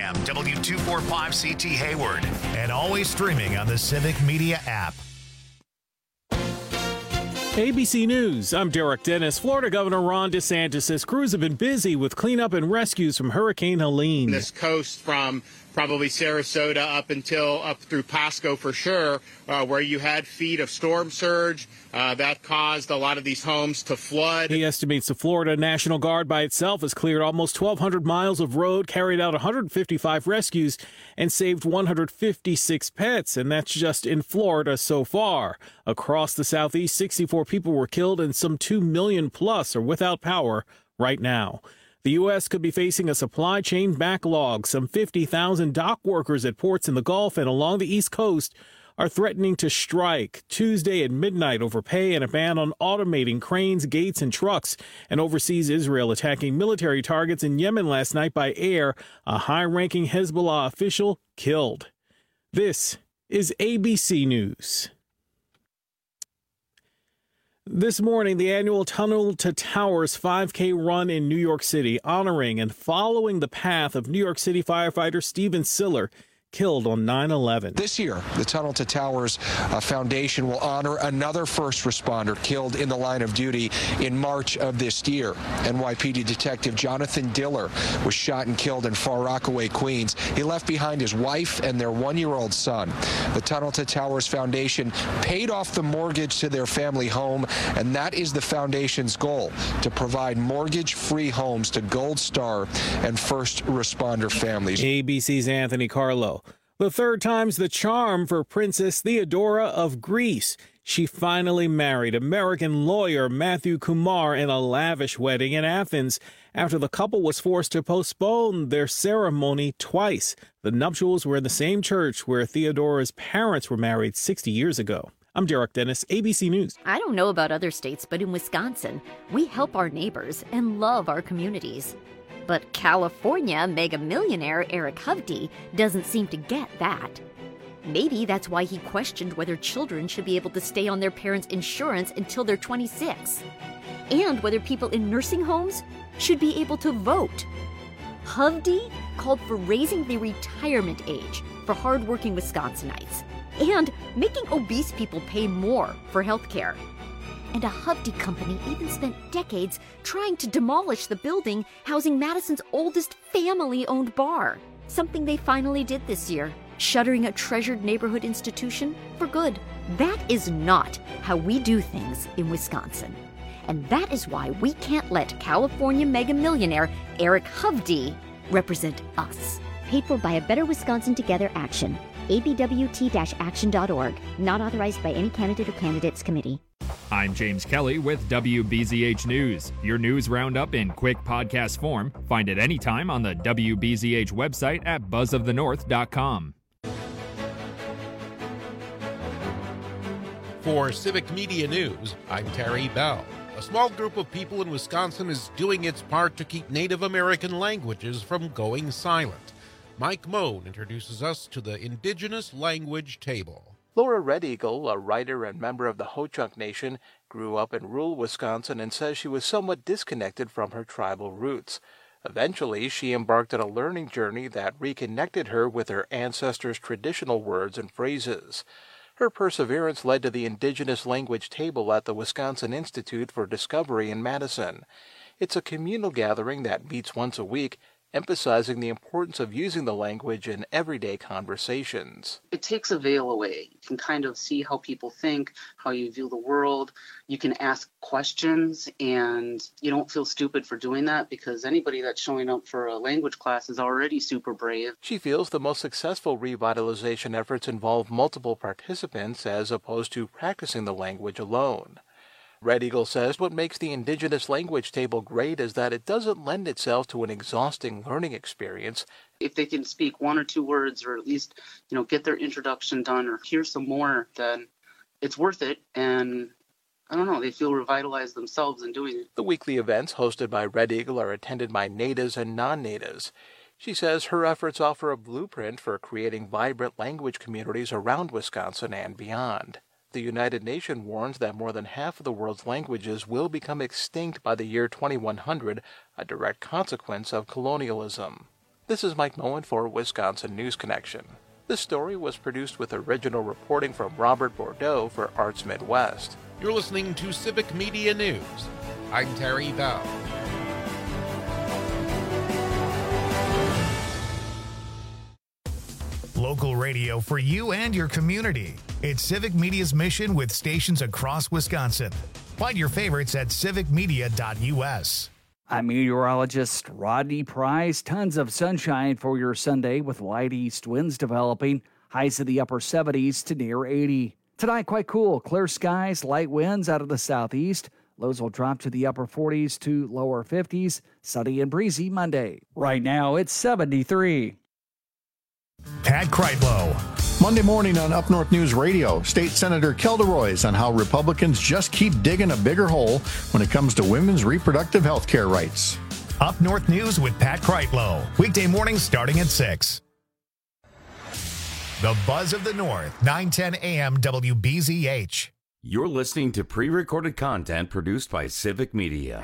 AM, W245CT Hayward, and always streaming on the Civic Media app. ABC News, I'm Derek Dennis. Florida Governor Ron DeSantis' crews have been busy with cleanup and rescues from Hurricane Helene. This coast from probably Sarasota up through Pasco for sure, where you had feet of storm surge that caused a lot of these homes to flood. He estimates the Florida National Guard by itself has cleared almost 1,200 miles of road, carried out 155 rescues, and saved 156 pets. And that's just in Florida so far. Across the Southeast, 64 people were killed and some 2 million plus are without power right now. The U.S. could be facing a supply chain backlog. Some 50,000 dock workers at ports in the Gulf and along the East Coast are threatening to strike Tuesday at midnight over pay and a ban on automating cranes, gates, and trucks. And overseas, Israel attacking military targets in Yemen last night by air. A high-ranking Hezbollah official killed. This is ABC News. This morning, the annual Tunnel to Towers 5K run in New York City, honoring and following the path of New York City firefighter Steven Siller, killed on 9/11. This year, the Tunnel to Towers Foundation will honor another first responder killed in the line of duty in March of this year. NYPD Detective Jonathan Diller was shot and killed in Far Rockaway, Queens. He left behind his wife and their 1-year-old son. The Tunnel to Towers Foundation paid off the mortgage to their family home, and that is the foundation's goal, to provide mortgage-free homes to Gold Star and first responder families. ABC's Anthony Carlo. The third time's the charm for Princess Theodora of Greece. She finally married American lawyer Matthew Kumar in a lavish wedding in Athens after the couple was forced to postpone their ceremony twice. The nuptials were in the same church where Theodora's parents were married 60 years ago. I'm Derek Dennis, ABC News. I don't know about other states, but in Wisconsin, we help our neighbors and love our communities. But California mega millionaire Eric Hovde doesn't seem to get that. Maybe that's why he questioned whether children should be able to stay on their parents' insurance until they're 26, and whether people in nursing homes should be able to vote. Hovde called for raising the retirement age for hardworking Wisconsinites and making obese people pay more for health care. And a Hovde company even spent decades trying to demolish the building housing Madison's oldest family-owned bar. Something they finally did this year, shuttering a treasured neighborhood institution for good. That is not how we do things in Wisconsin. And that is why we can't let California mega millionaire Eric Hovde represent us. Paid for by a Better Wisconsin Together Action. abwt-action.org. Not authorized by any candidate or candidates committee. I'm James Kelly with WBZH News. Your news roundup in quick podcast form. Find it anytime on the WBZH website at buzzofthenorth.com. For Civic Media News, I'm Terry Bell. A small group of people in Wisconsin is doing its part to keep Native American languages from going silent. Mike Moan introduces us to the Indigenous Language Table. Laura Red Eagle, a writer and member of the Ho-Chunk Nation, grew up in rural Wisconsin and says she was somewhat disconnected from her tribal roots. Eventually, she embarked on a learning journey that reconnected her with her ancestors' traditional words and phrases. Her perseverance led to the Indigenous Language Table at the Wisconsin Institute for Discovery in Madison. It's a communal gathering that meets once a week, emphasizing the importance of using the language in everyday conversations. It takes a veil away. You can kind of see how people think, how you view the world. You can ask questions, and you don't feel stupid for doing that because anybody that's showing up for a language class is already super brave. She feels the most successful revitalization efforts involve multiple participants as opposed to practicing the language alone. Red Eagle says what makes the Indigenous Language Table great is that it doesn't lend itself to an exhausting learning experience. If they can speak one or two words or at least, get their introduction done or hear some more, then it's worth it. And I don't know, they feel revitalized themselves in doing it. The weekly events hosted by Red Eagle are attended by natives and non-natives. She says her efforts offer a blueprint for creating vibrant language communities around Wisconsin and beyond. The United Nations warns that more than half of the world's languages will become extinct by the year 2100, a direct consequence of colonialism. This is Mike Moen for Wisconsin News Connection. This story was produced with original reporting from Robert Bordeaux for Arts Midwest. You're listening to Civic Media News. I'm Terry Bell. Local radio for you and your community. It's Civic Media's mission with stations across Wisconsin. Find your favorites at civicmedia.us. I'm meteorologist Rodney Price. Tons of sunshine for your Sunday with light east winds developing. Highs in the upper 70s to near 80. Tonight, quite cool. Clear skies, light winds out of the southeast. Lows will drop to the upper 40s to lower 50s. Sunny and breezy Monday. Right now, it's 73. Pat Kreitlow. Monday morning on Up North News Radio, State Senator Kelda Roys on how Republicans just keep digging a bigger hole when it comes to women's reproductive health care rights. Up North News with Pat Kreitlow. Weekday mornings starting at 6. The Buzz of the North, 910 AM WBZH. You're listening to pre-recorded content produced by Civic Media.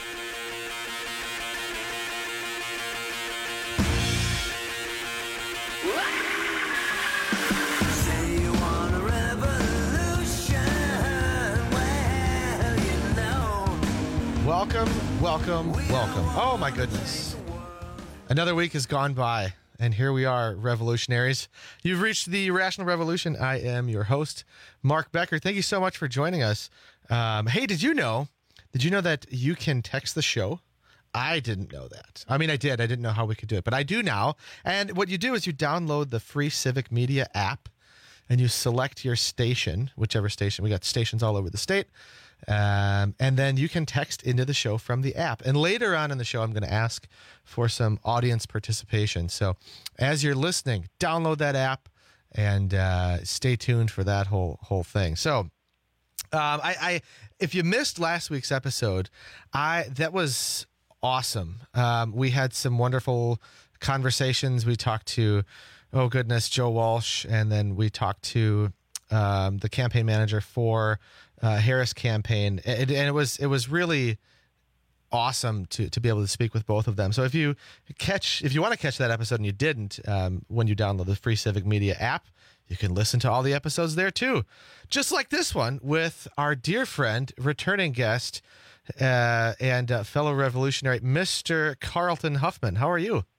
Welcome. Oh, my goodness. Another week has gone by, and here we are, revolutionaries. You've reached the Rational Revolution. I am your host, Mark Becker. Thank you so much for joining us. Hey, did you know that you can text the show? I didn't know that. I mean, I did. I didn't know how we could do it, but I do now. And what you do is you download the free Civic Media app, and you select your station, whichever station. We got stations all over the state. And then you can text into the show from the app. And later on in the show, I'm going to ask for some audience participation. So as you're listening, download that app and stay tuned for that whole thing. So I if you missed last week's episode, that was awesome. We had some wonderful conversations. We talked to, Joe Walsh, and then we talked to the campaign manager for Harris campaign, and it was really awesome to be able to speak with both of them. So if you want to catch that episode and you didn't, when you download the free Civic Media app, you can listen to all the episodes there too, just like this one with our dear friend, returning guest, and fellow revolutionary, Mr. Carlton Huffman. How are you?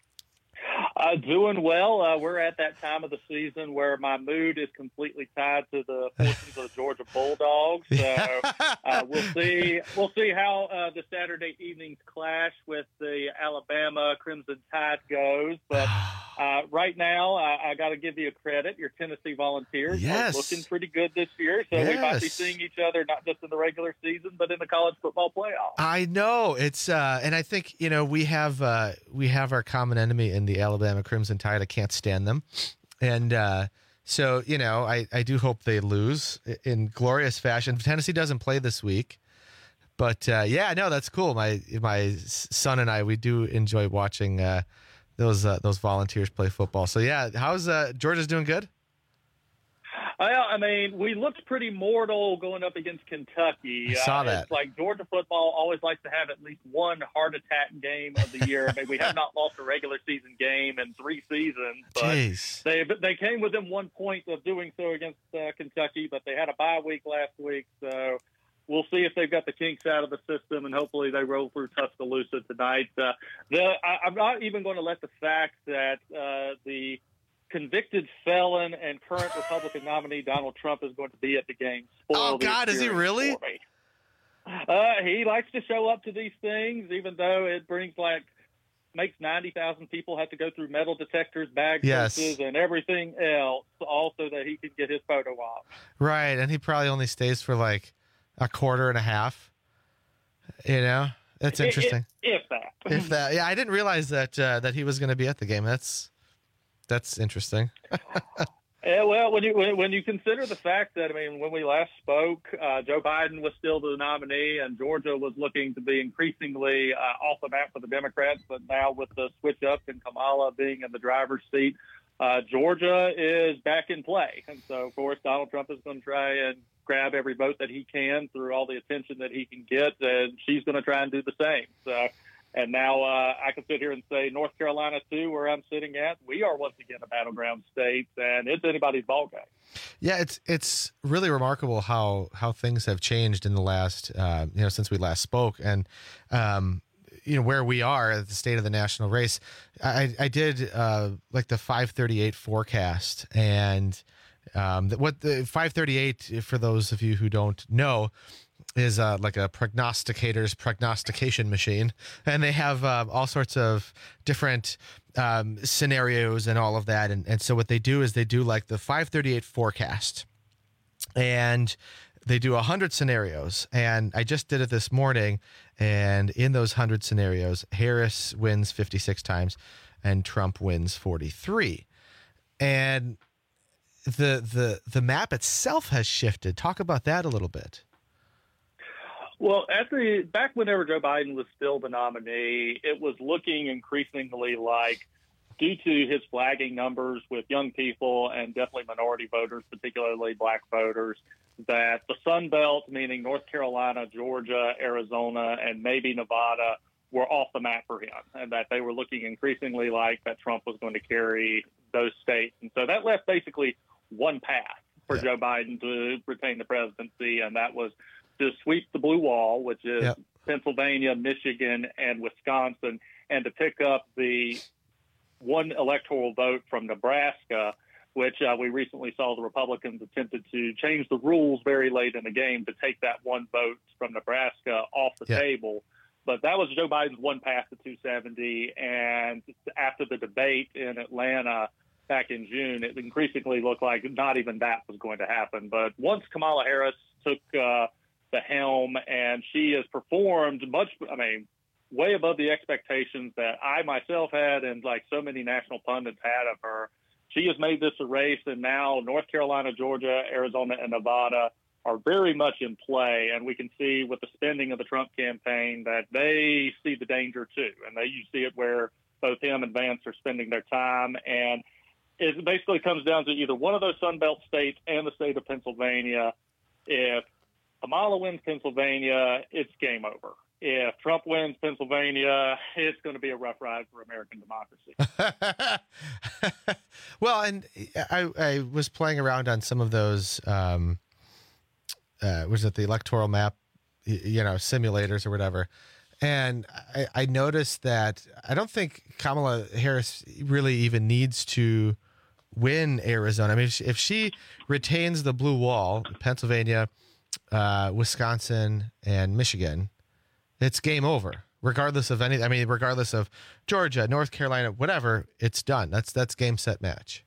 Doing well. We're at that time of the season where my mood is completely tied to the fortunes of the Georgia Bulldogs. So we'll see how the Saturday evening's clash with the Alabama Crimson Tide goes. But right now, I got to give you a credit. Your Tennessee Volunteers are looking pretty good this year. So we might be seeing each other not just in the regular season, but in the college football playoffs. I know it's, and I think we have our common enemy in the Alabama Crimson Tide. I can't stand them, and so I do hope they lose in glorious fashion. Tennessee doesn't play this week, but that's cool. My son and I, we do enjoy watching those Volunteers play football. So how's Georgia's doing? Good. Well, I mean, we looked pretty mortal going up against Kentucky. I saw that. It's like Georgia football always likes to have at least one heart attack game of the year. I mean, we have not lost a regular season game in 3 seasons. But they came within 1 point of doing so against Kentucky, but they had a bye week last week. So we'll see if they've got the kinks out of the system, and hopefully they roll through Tuscaloosa tonight. I'm not even going to let the fact that the convicted felon and current Republican nominee Donald Trump is going to be at the game. Oh, God, is he really? He likes to show up to these things, even though it makes 90,000 people have to go through metal detectors, bag searches, and everything else, all so that he can get his photo op. Right, and he probably only stays for like a quarter and a half. That's interesting. If that. Yeah, I didn't realize that he was going to be at the game. That's interesting. Yeah, well, when you consider the fact that, when we last spoke, Joe Biden was still the nominee, and Georgia was looking to be increasingly off the map for the Democrats, but now with the switch up and Kamala being in the driver's seat, Georgia is back in play. And so, of course, Donald Trump is going to try and grab every vote that he can through all the attention that he can get, and she's going to try and do the same. So And now I can sit here and say North Carolina, too, where I'm sitting at, we are once again a battleground state, and it's anybody's ballgame. Yeah, it's really remarkable how things have changed in the last, since we last spoke. And, where we are at the state of the national race. I did like the 538 forecast, and what the 538, for those of you who don't know, is like a prognosticator's prognostication machine, and they have all sorts of different scenarios and all of that. And so what they do is they do like the 538 forecast, and they do 100 scenarios. And I just did it this morning, and in those 100 scenarios, Harris wins 56 times and Trump wins 43. And the map itself has shifted. Talk about that a little bit. Well, back whenever Joe Biden was still the nominee, it was looking increasingly like, due to his flagging numbers with young people and definitely minority voters, particularly black voters, that the Sun Belt, meaning North Carolina, Georgia, Arizona, and maybe Nevada, were off the map for him, and that they were looking increasingly like that Trump was going to carry those states. And so that left basically one path for Joe Biden to retain the presidency, and that was to sweep the blue wall, which is Pennsylvania, Michigan, and Wisconsin, and to pick up the one electoral vote from Nebraska, which we recently saw the Republicans attempted to change the rules very late in the game to take that one vote from Nebraska off the table. But that was Joe Biden's one path to 270. And after the debate in Atlanta back in June, it increasingly looked like not even that was going to happen. But once Kamala Harris took the helm, and she has performed way above the expectations that I myself had and like so many national pundits had of her. She has made this a race, and now North Carolina, Georgia, Arizona, and Nevada are very much in play. And we can see with the spending of the Trump campaign that they see the danger too. And you see it where both him and Vance are spending their time. And it basically comes down to either one of those Sun Belt states and the state of Pennsylvania. If Kamala wins Pennsylvania, it's game over. If Trump wins Pennsylvania, it's going to be a rough ride for American democracy. Well, and I was playing around on some of those, was it the electoral map, simulators or whatever. And I noticed that I don't think Kamala Harris really even needs to win Arizona. I mean, if she retains the blue wall, Pennsylvania, Wisconsin, and Michigan, it's game over, regardless of anything. I mean, regardless of Georgia, North Carolina, whatever, it's done. That's game, set, match.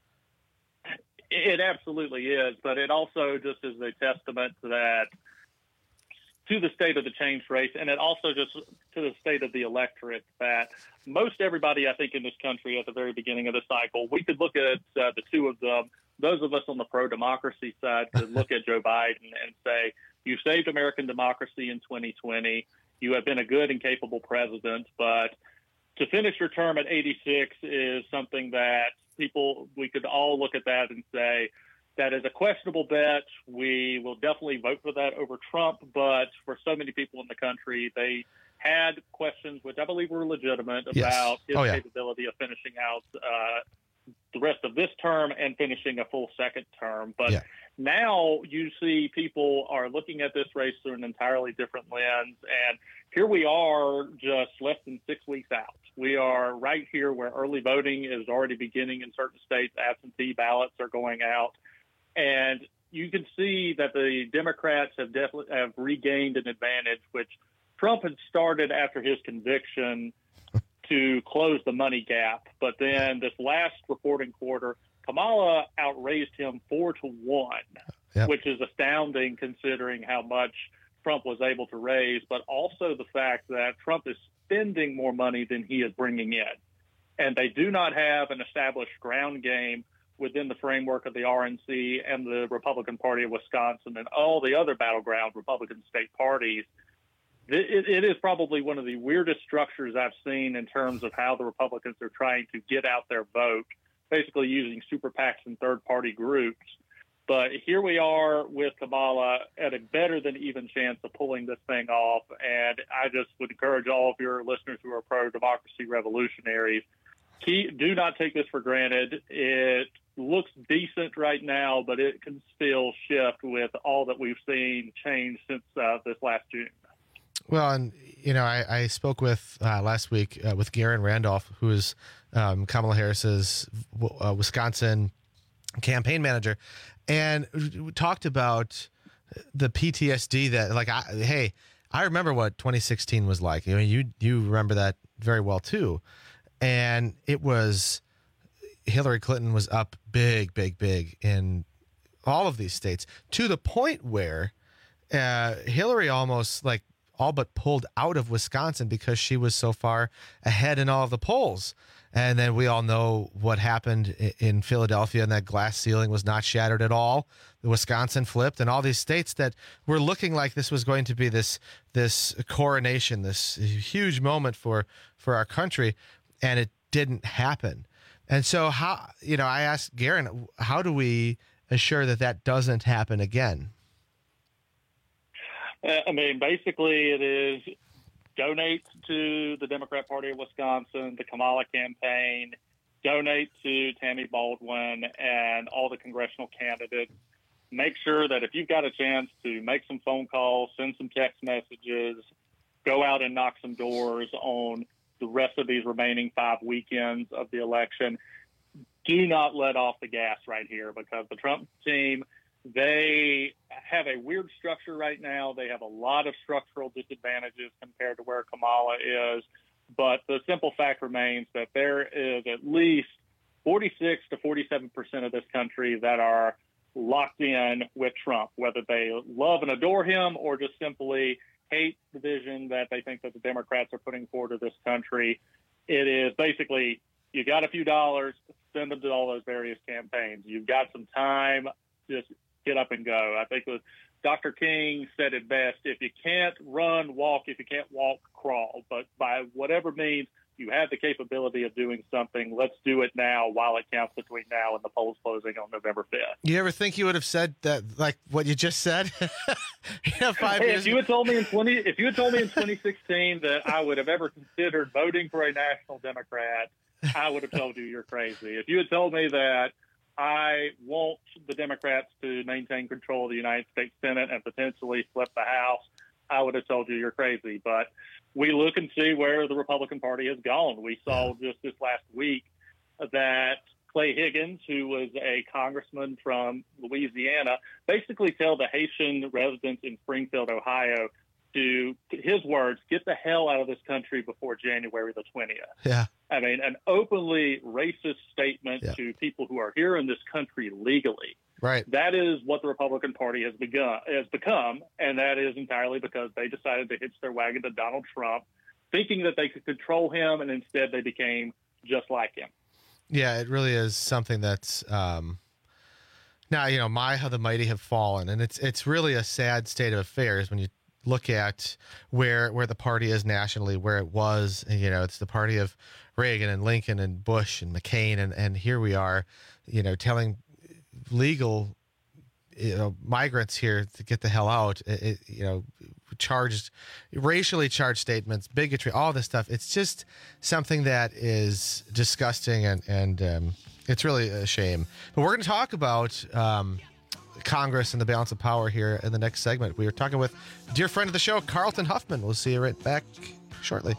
It absolutely is, but it also just is a testament to the state of the change race, and it also just to the state of the electorate that most everybody, I think, in this country at the very beginning of the cycle, we could look at the two of them. Those of us on the pro-democracy side could look at Joe Biden and say, you saved American democracy in 2020. You have been a good and capable president, but to finish your term at 86 is something that we could all look at that and say, that is a questionable bet. We will definitely vote for that over Trump, but for so many people in the country, they had questions, which I believe were legitimate, about his capability of finishing out the rest of this term and finishing a full second term. But now you see people are looking at this race through an entirely different lens. And here we are just less than 6 weeks out. We are right here where early voting is already beginning in certain states. Absentee ballots are going out. And you can see that the Democrats have regained an advantage, which Trump had started after his conviction to close the money gap. But then this last reporting quarter, Kamala outraised him 4-1, which is astounding considering how much Trump was able to raise, but also the fact that Trump is spending more money than he is bringing in. And they do not have an established ground game within the framework of the RNC and the Republican Party of Wisconsin and all the other battleground Republican state parties. It is probably one of the weirdest structures I've seen in terms of how the Republicans are trying to get out their vote, basically using super PACs and third-party groups. But here we are with Kamala at a better than even chance of pulling this thing off. And I just would encourage all of your listeners who are pro-democracy revolutionaries, do not take this for granted. It looks decent right now, but it can still shift with all that we've seen change since this last June. Well, and, I spoke with last week with Garen Randolph, who is Kamala Harris's Wisconsin campaign manager, and we talked about the PTSD that, I remember what 2016 was like. You remember that very well too. And it was Hillary Clinton was up big in all of these states, to the point where Hillary almost all but pulled out of Wisconsin because she was so far ahead in all of the polls. And then we all know what happened in Philadelphia, and that glass ceiling was not shattered at all. The Wisconsin flipped, and all these states that were looking like this was going to be this coronation, this huge moment for our country, and it didn't happen. And so I asked Garen, how do we assure that doesn't happen again? Basically it is donate to the Democrat Party of Wisconsin, the Kamala campaign, donate to Tammy Baldwin and all the congressional candidates. Make sure that if you've got a chance to make some phone calls, send some text messages, go out and knock some doors on the rest of these remaining 5 weekends of the election. Do not let off the gas right here, because the Trump team, they have a weird structure right now. They have a lot of structural disadvantages compared to where Kamala is. But the simple fact remains that there is at least 46 to 47% of this country that are locked in with Trump, whether they love and adore him or just simply hate the vision that they think that the Democrats are putting forward to this country. It is basically, you got a few dollars, send them to all those various campaigns. You've got some time, just get up and go. I think Dr. King said it best: if you can't run, walk. If you can't walk, crawl. But by whatever means you have the capability of doing something, let's do it now while it counts between now and the polls closing on November 5th. You ever think you would have said that, like what you just said? 5 years If you had told me in 2016 that I would have ever considered voting for a national Democrat, I would have told you you're crazy. If you had told me that I want the Democrats to maintain control of the United States Senate and potentially flip the House, I would have told you you're crazy. But we look and see where the Republican Party has gone. We saw just this last week that Clay Higgins, who was a congressman from Louisiana, basically tell the Haitian residents in Springfield, Ohio, to, his words, get the hell out of this country before January the 20th. Yeah. An openly racist statement to people who are here in this country legally. Right. That is what the Republican Party has become, and that is entirely because they decided to hitch their wagon to Donald Trump, thinking that they could control him, and instead they became just like him. Yeah, it really is something that's now, how the mighty have fallen, and it's really a sad state of affairs when you look at where the party is nationally, where it was. It's the party of Reagan and Lincoln and Bush and McCain, and here we are, telling legal migrants here to get the hell out. Racially charged statements, bigotry, all this stuff. It's just something that is disgusting, and it's really a shame. But we're going to talk about Congress and the balance of power here in the next segment. We are talking with a dear friend of the show, Carlton Huffman. We'll see you right back shortly.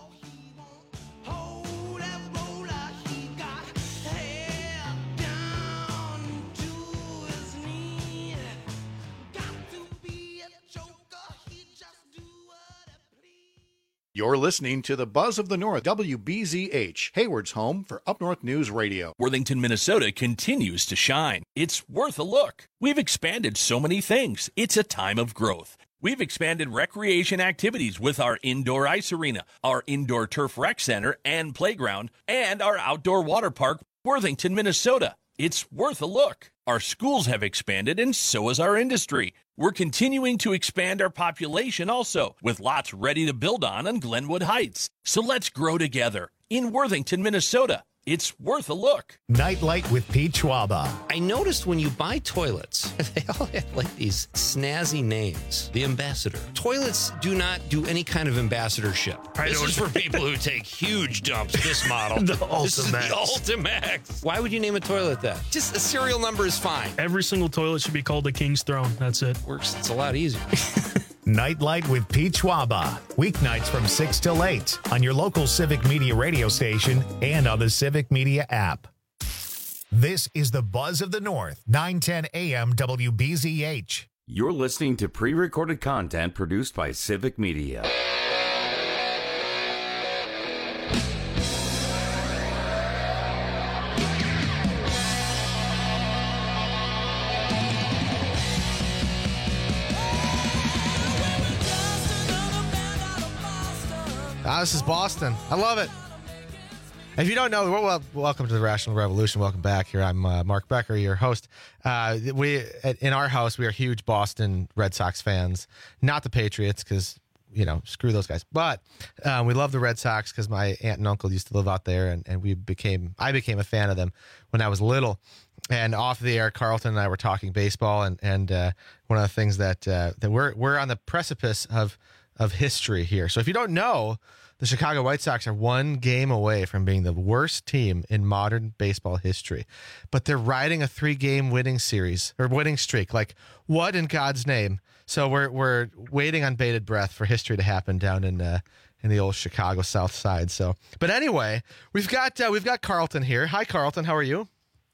You're listening to the Buzz of the North, WBZH, Hayward's home for Up North News Radio. Worthington, Minnesota continues to shine. It's worth a look. We've expanded so many things. It's a time of growth. We've expanded recreation activities with our indoor ice arena, our indoor turf rec center and playground, and our outdoor water park, Worthington, Minnesota. It's worth a look. Our schools have expanded, and so has our industry. We're continuing to expand our population also, with lots ready to build on Glenwood Heights. So let's grow together in Worthington, Minnesota. It's worth a look. Nightlight with Pete Schwaba. I noticed when you buy toilets, they all have like these snazzy names. The Ambassador. Toilets do not do any kind of ambassadorship. This is for people who take huge dumps, this model. The This is the Ultimax. Ultimax. Why would you name a toilet that? Just a serial number is fine. Every single toilet should be called the King's Throne. That's it. Works. It's a lot easier. Nightlight with Pete Schwaba. Weeknights from 6 till 8 on your local Civic Media radio station and on the Civic Media app. This is the Buzz of the North, 910 AM WBZH. You're listening to pre-recorded content produced by Civic Media. This is Boston. I love it. If you don't know, welcome to the Rational Revolution. Welcome back here. I'm Mark Becker, your host. In our house, we are huge Boston Red Sox fans. Not the Patriots, because, screw those guys. But we love the Red Sox because my aunt and uncle used to live out there, and I became a fan of them when I was little. And off the air, Carlton and I were talking baseball, and one of the things that we're on the precipice of history here. So if you don't know, the Chicago White Sox are one game away from being the worst team in modern baseball history, but they're riding a 3-game winning streak. Like, what in God's name? So we're waiting on bated breath for history to happen down in the old Chicago South Side. So, but anyway, we've got Carlton here. Hi, Carlton. How are you?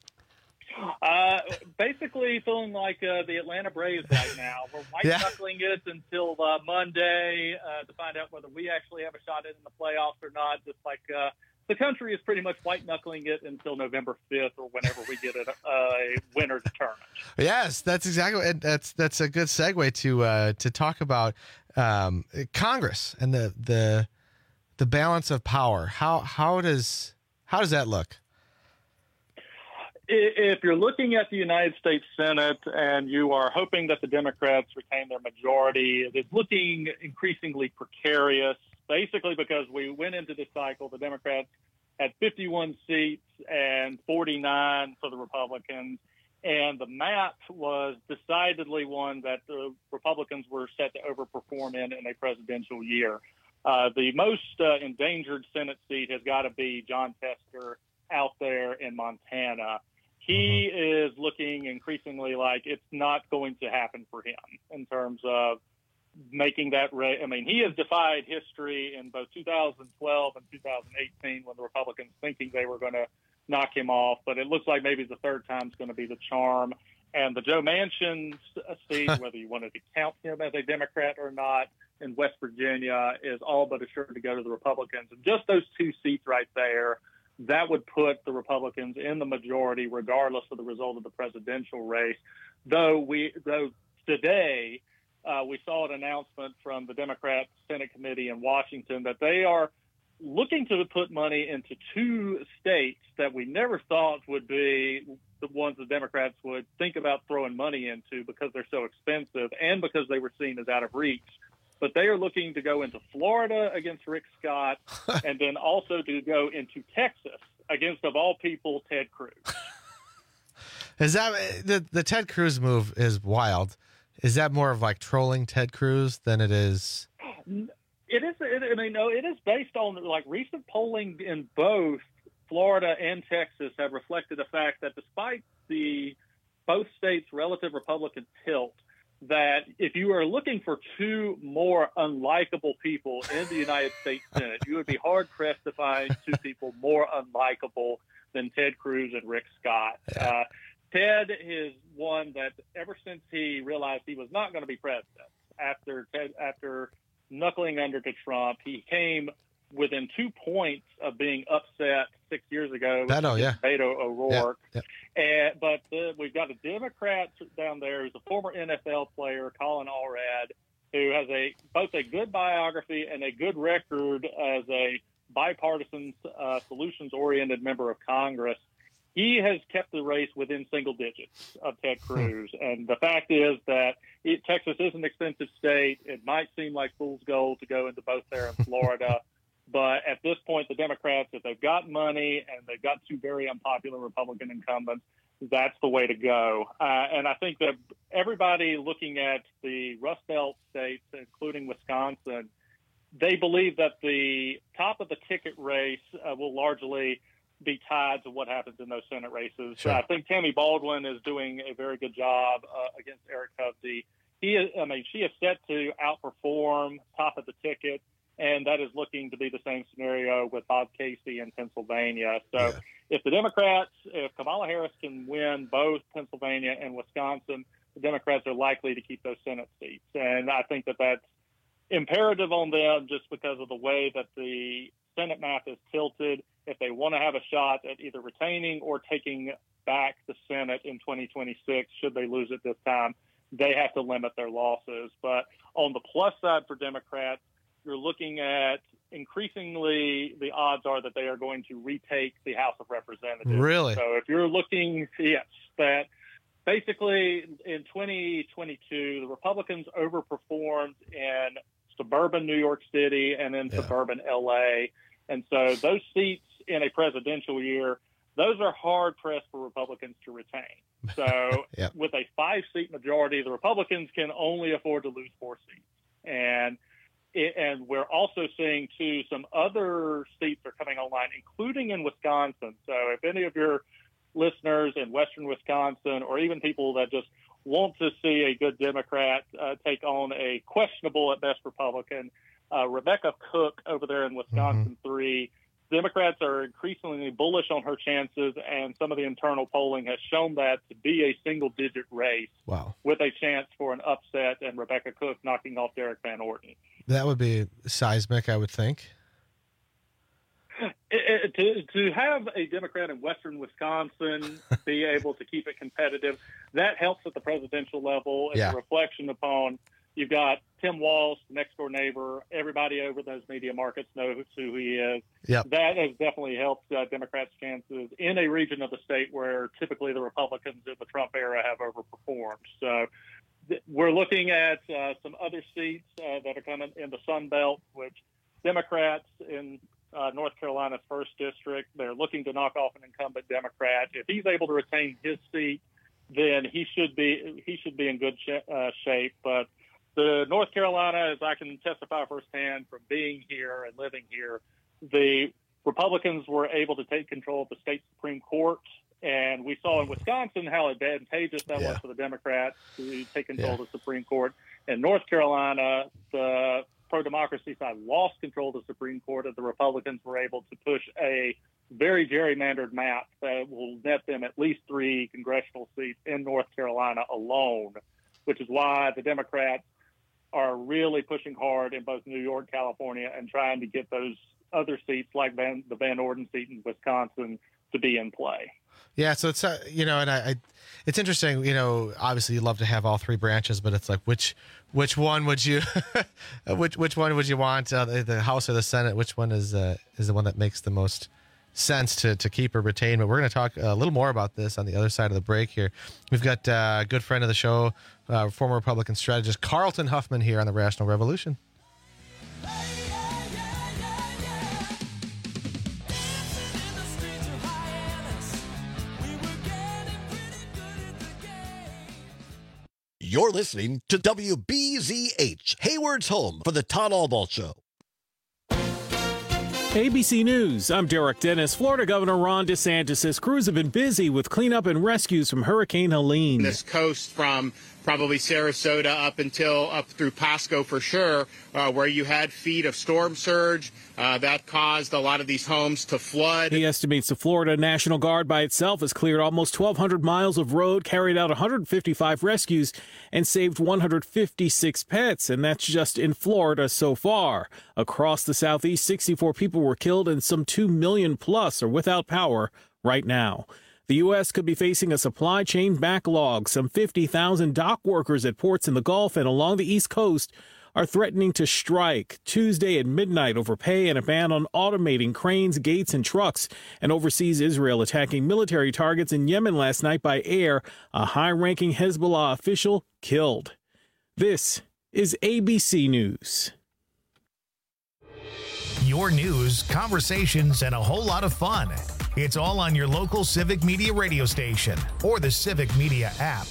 Basically feeling like the Atlanta Braves right now. We're white-knuckling it until Monday to find out whether we actually have a shot in the playoffs or not. Just like the country is pretty much white-knuckling it until November 5th or whenever we get a winner determined. Yes, that's exactly. That's a good segue to talk about Congress and the balance of power. How does that look? If you're looking at the United States Senate and you are hoping that the Democrats retain their majority, it's looking increasingly precarious, basically because we went into this cycle, the Democrats had 51 seats and 49 for the Republicans, and the map was decidedly one that the Republicans were set to overperform in a presidential year. The most endangered Senate seat has got to be John Tester out there in Montana. He is looking increasingly like it's not going to happen for him in terms of making that race. I mean, he has defied history in both 2012 and 2018 when the Republicans thinking they were going to knock him off, but it looks like maybe the third time's going to be the charm. And the Joe Manchin seat, whether you wanted to count him as a Democrat or not, in West Virginia is all but assured to go to the Republicans. And just those two seats right there, that would put the Republicans in the majority regardless of the result of the presidential race. Though today we saw an announcement from the Democrat Senate Committee in Washington that they are looking to put money into two states that we never thought would be the ones the Democrats would think about throwing money into because they're so expensive and because they were seen as out of reach. But they are looking to go into Florida against Rick Scott and then also to go into Texas against, of all people, Ted Cruz. Is that the Ted Cruz move is wild? Is that more of like trolling Ted Cruz than it is? It is. It is based on like recent polling in both Florida and Texas have reflected the fact that despite both states' relative Republican tilt, that if you are looking for two more unlikable people in the United States Senate, you would be hard-pressed to find two people more unlikable than Ted Cruz and Rick Scott. Yeah. Ted is one that ever since he realized he was not going to be president, after knuckling under to Trump, he came within 2 points of being upset 6 years ago. Beto O'Rourke. Yeah. But we've got a Democrat down there who's a former NFL player, Colin Allred, who has both a good biography and a good record as a bipartisan, solutions-oriented member of Congress. He has kept the race within single digits of Ted Cruz. And the fact is that Texas is an expensive state. It might seem like fool's gold to go into both there in Florida. But at this point, the Democrats, if they've got money and they've got two very unpopular Republican incumbents, that's the way to go. And I think that everybody looking at the Rust Belt states, including Wisconsin, they believe that the top of the ticket race will largely be tied to what happens in those Senate races. Sure. So I think Tammy Baldwin is doing a very good job against Eric Hovde. She is set to outperform top of the ticket, and that is looking to be the same scenario with Bob Casey in Pennsylvania. So if Kamala Harris can win both Pennsylvania and Wisconsin, the Democrats are likely to keep those Senate seats. And I think that that's imperative on them just because of the way that the Senate map is tilted. If they want to have a shot at either retaining or taking back the Senate in 2026, should they lose it this time, they have to limit their losses. But on the plus side for Democrats, you're looking at increasingly the odds are that they are going to retake the House of Representatives. Really? So if you're looking, that basically in 2022, the Republicans overperformed in suburban New York City and in suburban LA. And so those seats in a presidential year, those are hard pressed for Republicans to retain. So with a 5-seat majority, the Republicans can only afford to lose 4 seats. And we're also seeing, too, some other seats are coming online, including in Wisconsin. So if any of your listeners in western Wisconsin, or even people that just want to see a good Democrat take on a questionable at best Republican, Rebecca Cook over there in Wisconsin 3, Democrats are increasingly bullish on her chances, and some of the internal polling has shown that to be a single-digit race with a chance for an upset and Rebecca Cook knocking off Derek Van Orden. That would be seismic, I would think. To have a Democrat in western Wisconsin be able to keep it competitive, that helps at the presidential level. It's a reflection upon, you've got Tim Walz, next-door neighbor. Everybody over those media markets knows who he is. That has definitely helped Democrats' chances in a region of the state where typically the Republicans in the Trump era have overperformed. So we're looking at some other seats that are coming in the Sun Belt, which Democrats in North Carolina's 1st District, they're looking to knock off an incumbent Democrat. If he's able to retain his seat, then he should be in good shape. But the North Carolina, as I can testify firsthand from being here and living here, the Republicans were able to take control of the state Supreme Court. And we saw in Wisconsin how advantageous that was for the Democrats to take control of the Supreme Court. In North Carolina, the pro-democracy side lost control of the Supreme Court, and the Republicans were able to push a very gerrymandered map that will net them at least 3 congressional seats in North Carolina alone, which is why the Democrats are really pushing hard in both New York, California, and trying to get those other seats like the Van Orden seat in Wisconsin to be in play. Yeah, so it's and it's interesting. Obviously you love to have all 3 branches, but it's like which one would you which one would you want, the House or the Senate? Which one is the one that makes the most sense to keep or retain? But we're going to talk a little more about this on the other side of the break here. We've got a good friend of the show, former Republican strategist Carlton Huffman here on the Rational Revolution. You're listening to WBZH, Hayward's home for the Todd Albaugh Show. ABC News, I'm Derek Dennis. Florida Governor Ron DeSantis' crews have been busy with cleanup and rescues from Hurricane Helene. This coast from probably Sarasota up through Pasco for sure, where you had feet of storm surge that caused a lot of these homes to flood. He estimates the Florida National Guard by itself has cleared almost 1,200 miles of road, carried out 155 rescues, and saved 156 pets. And that's just in Florida so far. Across the Southeast, 64 people were killed and some 2 million plus are without power right now. The U.S. could be facing a supply chain backlog. Some 50,000 dock workers at ports in the Gulf and along the East Coast are threatening to strike Tuesday at midnight over pay and a ban on automating cranes, gates, and trucks. And overseas, Israel attacking military targets in Yemen last night by air. A high-ranking Hezbollah official killed. This is ABC News. Your news, conversations, and a whole lot of fun. It's all on your local Civic Media radio station or the Civic Media app.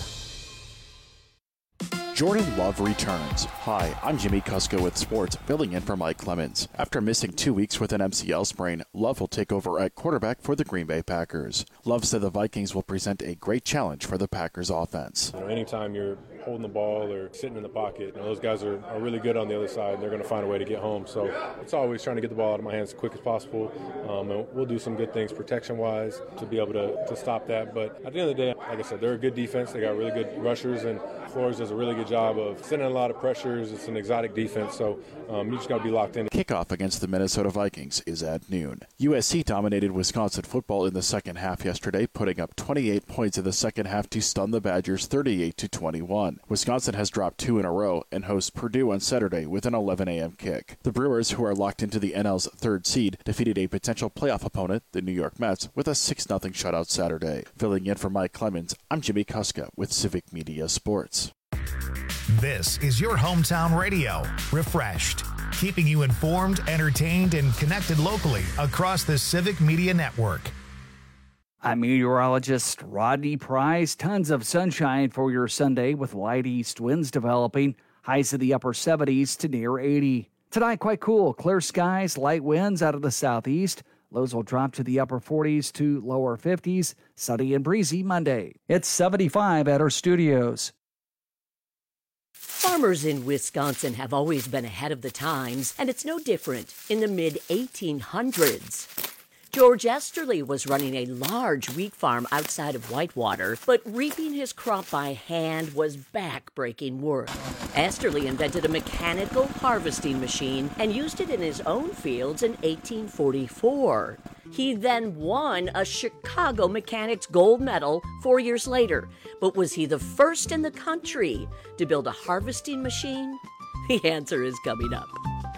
Jordan Love returns. Hi, I'm Jimmy Kuska with sports, filling in for Mike Clemens. After missing 2 weeks with an MCL sprain, Love will take over at quarterback for the Green Bay Packers. Love said the Vikings will present a great challenge for the Packers offense. Anytime you're holding the ball or sitting in the pocket, those guys are really good on the other side, and they're going to find a way to get home. So it's always trying to get the ball out of my hands as quick as possible. And we'll do some good things protection-wise to be able to stop that. But at the end of the day, like I said, they're a good defense. They got really good rushers, and Flores does a really good job of sending a lot of pressures. It's an exotic defense, so you just got to be locked in. Kickoff against the Minnesota Vikings is at noon. USC dominated Wisconsin football in the second half yesterday, putting up 28 points in the second half to stun the Badgers 38-21. Wisconsin has dropped 2 in a row and hosts Purdue on Saturday with an 11 a.m. kick. The Brewers, who are locked into the NL's third seed, defeated a potential playoff opponent, the New York Mets, with a 6-0 shutout Saturday. Filling in for Mike Clemens, I'm Jimmy Kuska with Civic Media Sports. This is your hometown radio, refreshed, keeping you informed, entertained, and connected locally across the Civic Media Network. I'm meteorologist Rodney Price. Tons of sunshine for your Sunday with light east winds developing. Highs in the upper 70s to near 80. Tonight, quite cool. Clear skies, light winds out of the southeast. Lows will drop to the upper 40s to lower 50s. Sunny and breezy Monday. It's 75 at our studios. Farmers in Wisconsin have always been ahead of the times, and it's no different in the mid-1800s. George Esterly was running a large wheat farm outside of Whitewater, but reaping his crop by hand was back-breaking work. Esterly invented a mechanical harvesting machine and used it in his own fields in 1844. He then won a Chicago Mechanics Gold Medal 4 years later. But was he the first in the country to build a harvesting machine? The answer is coming up.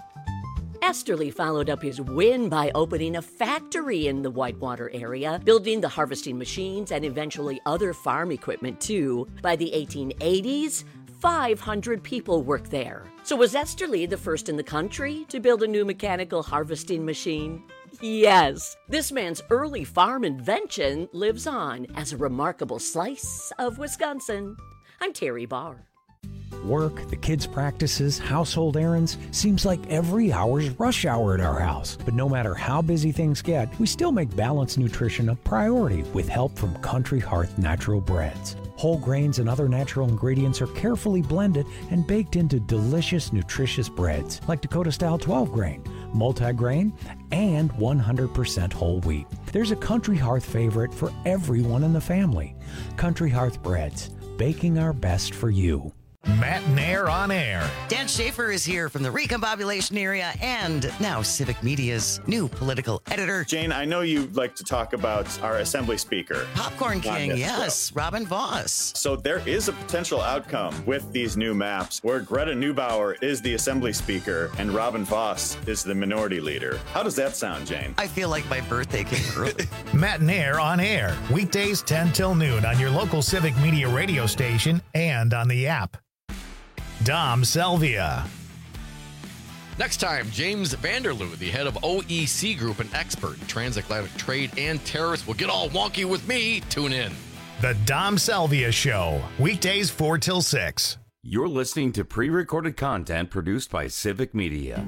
Esterly followed up his win by opening a factory in the Whitewater area, building the harvesting machines and eventually other farm equipment too. By the 1880s, 500 people worked there. So was Esterly the first in the country to build a new mechanical harvesting machine? Yes, this man's early farm invention lives on as a remarkable slice of Wisconsin. I'm Terry Barr. Work, the kids' practices, household errands, seems like every hour's rush hour at our house. But no matter how busy things get, we still make balanced nutrition a priority with help from Country Hearth Natural Breads. Whole grains and other natural ingredients are carefully blended and baked into delicious, nutritious breads like Dakota-style 12-grain, multi-grain, and 100% whole wheat. There's a Country Hearth favorite for everyone in the family. Country Hearth Breads, baking our best for you. Matt Nair on air. Dan Schaefer is here from the Recombobulation area and now Civic Media's new political editor. Jane, I know you like to talk about our Assembly Speaker. Popcorn King, yes, Robin Vos. So there is a potential outcome with these new maps where Greta Neubauer is the Assembly Speaker and Robin Vos is the Minority Leader. How does that sound, Jane? I feel like my birthday came early. Matt Nair on air, weekdays 10 till noon on your local Civic Media radio station and on the app. Dom Selvia. Next time, James Vanderloo, the head of OEC Group and expert in transatlantic trade and tariffs, will get all wonky with me. Tune in. The Dom Selvia Show, weekdays 4 till 6. You're listening to pre-recorded content produced by Civic Media.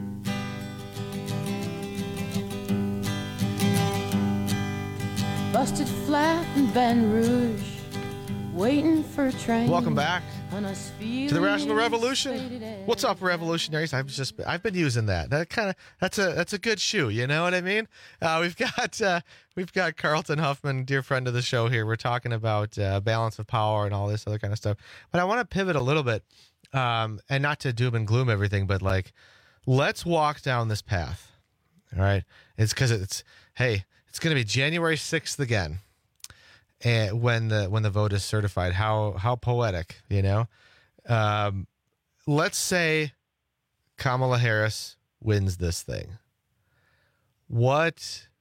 Busted flat in Baton Rouge, waiting for a train. Welcome back to the Rational Revolution. What's up, revolutionaries? I've been using that. That's a good shoe. You know what I mean? We've got Carlton Huffman, dear friend of the show here. We're talking about balance of power and all this other kind of stuff. But I want to pivot a little bit, and not to doom and gloom everything, but let's walk down this path. All right, it's because it's going to be January 6th again. And when the vote is certified, how poetic, you know? Let's say Kamala Harris wins this thing. What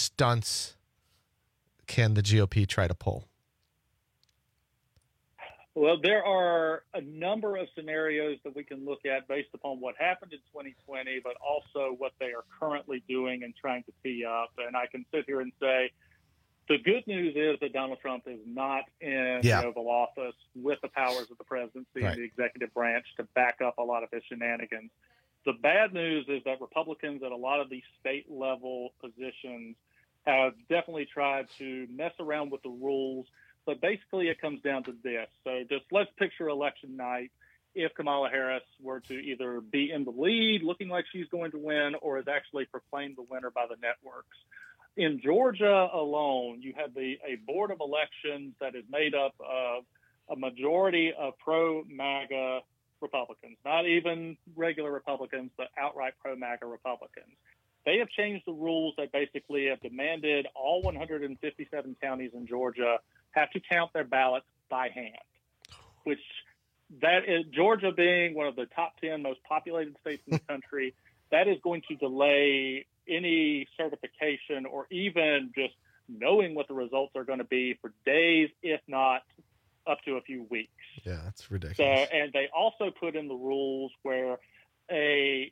stunts can the GOP try to pull? Well, there are a number of scenarios that we can look at based upon what happened in 2020, but also what they are currently doing and trying to tee up. And I can sit here and say, the good news is that Donald Trump is not in the Oval Office with the powers of the presidency and the executive branch to back up a lot of his shenanigans. The bad news is that Republicans at a lot of these state-level positions have definitely tried to mess around with the rules. But basically, it comes down to this. So just let's picture election night. If Kamala Harris were to either be in the lead, looking like she's going to win, or is actually proclaimed the winner by the networks. In Georgia alone, you have a board of elections that is made up of a majority of pro-MAGA Republicans, not even regular Republicans, but outright pro-MAGA Republicans. They have changed the rules that basically have demanded all 157 counties in Georgia have to count their ballots by hand, which that is Georgia being one of the top 10 most populated states in the country. That is going to delay any certification or even just knowing what the results are going to be for days, if not up to a few weeks. Yeah, that's ridiculous. So, and they also put in the rules where the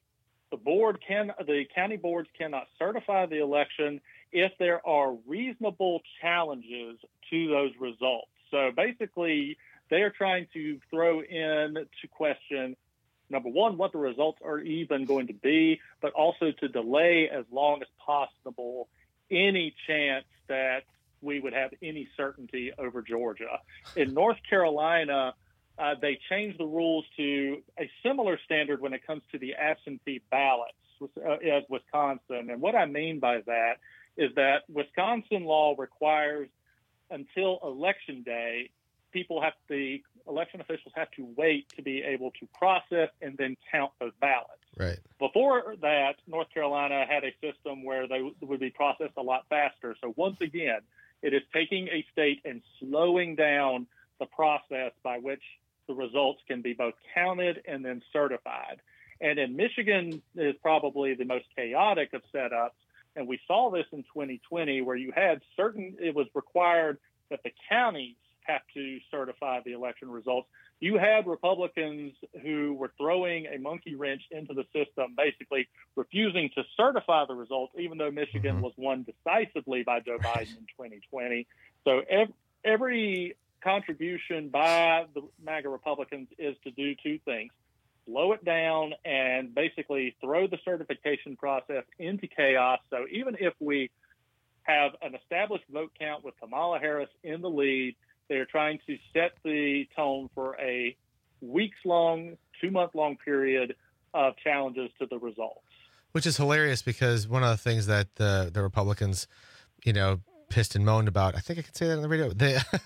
county boards cannot certify the election if there are reasonable challenges to those results. So basically, they are trying to throw in to question, number one, what the results are even going to be, but also to delay as long as possible any chance that we would have any certainty over Georgia. In North Carolina, they changed the rules to a similar standard when it comes to the absentee ballots as Wisconsin. And what I mean by that is that Wisconsin law requires until election day, the election officials have to wait to be able to process and then count those ballots. Right. Before that, North Carolina had a system where they would be processed a lot faster. So once again, it is taking a state and slowing down the process by which the results can be both counted and then certified. And in Michigan is probably the most chaotic of setups. And we saw this in 2020 where you had it was required that the counties have to certify the election results. You had Republicans who were throwing a monkey wrench into the system, basically refusing to certify the results, even though Michigan was won decisively by Joe Biden in 2020. So every contribution by the MAGA Republicans is to do two things: slow it down and basically throw the certification process into chaos. So even if we have an established vote count with Kamala Harris in the lead, they're trying to set the tone for a weeks-long, 2-month-long period of challenges to the results. Which is hilarious because one of the things that the Republicans, pissed and moaned about, I think I could say that on the radio,